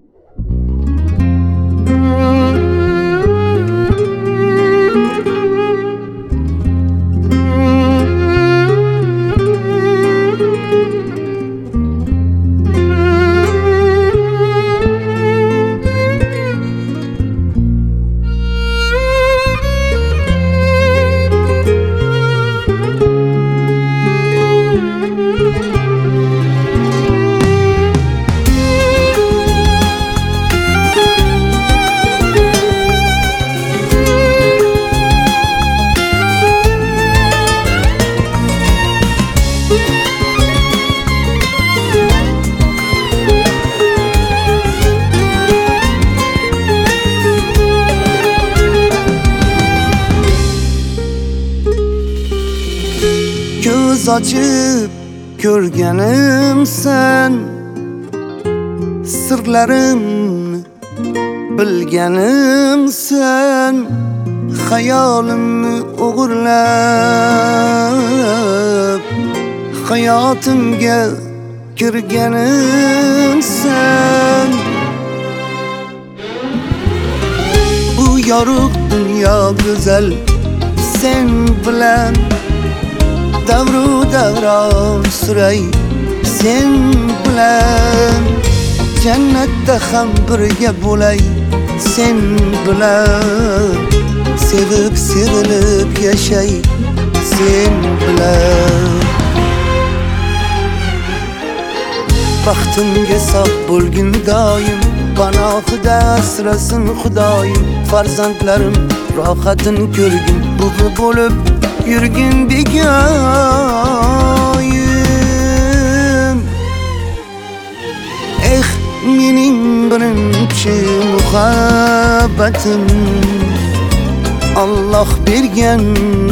Göz açıp görgenim sen, sırlarımni bilgenim sen, hayolimni o'g'irlab hayotimga kirganim sen. Bu yorug' dunyo go'zal sen bilan davru davron suray sen bilan, jannatda ham birga bo'lay sen bilan, sevib sevilib yashay sen bilan. Baxtimga sog' bo'lgin doim, panohida asrasin Xudoyim. Farzandlarim rohatin ko'rgin, buvi bo'lib yurgin begoyim. Mening birinchi muhabbatim, Alloh bergan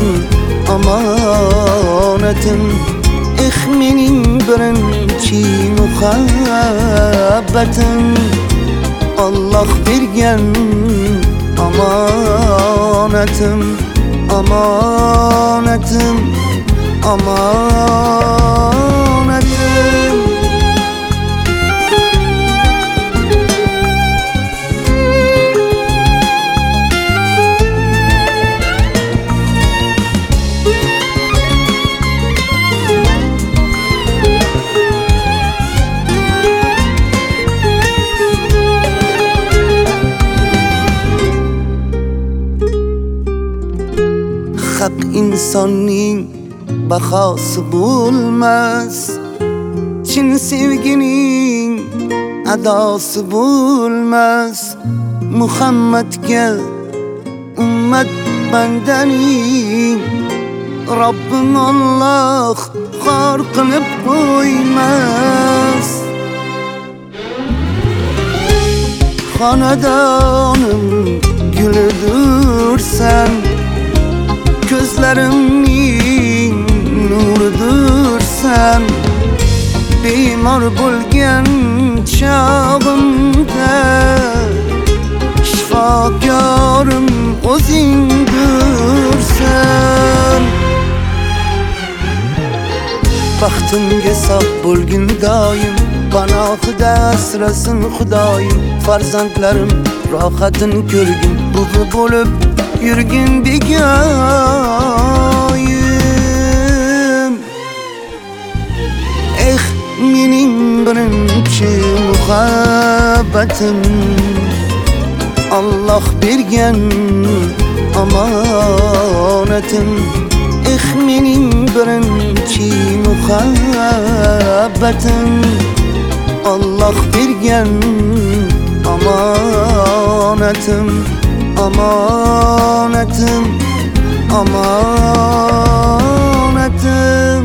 omonatim. Mening birinchi muhabbatim, Alloh bergan omonatim. Omonatim, omonatim. Haq insonning bahosi bo'lmas, chin sevgining adosi bo'lmas. Muhammadga ummat bandaning, Robbim Alloh xor qilib qo'ymas. Xonadonim gulidursan, ko'zlarimning nuridursan. Bemor bo'lgan chog'imda shifokorim o'zingdursan. Baxtimga sog' bo'lgin doim, panohida asrasin Xudoyim. Farzandlarim rohatin ko'rgin, buvi bo'lib yurgin begoyim. Mening birinchi muhabbatim, Alloh bergan omonatim. Mening birinchi muhabbatim, Alloh bergan omonatim. Omonatim, omonatim.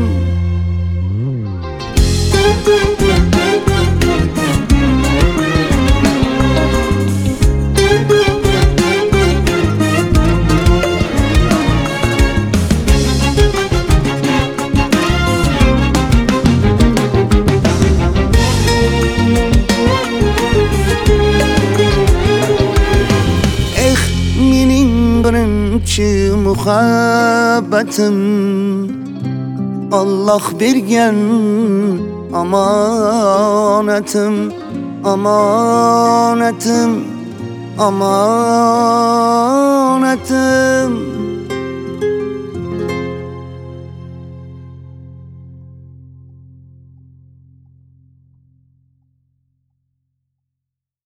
birinchi muhabbatim, Alloh bergan Amanetim, amanetim, amanetim.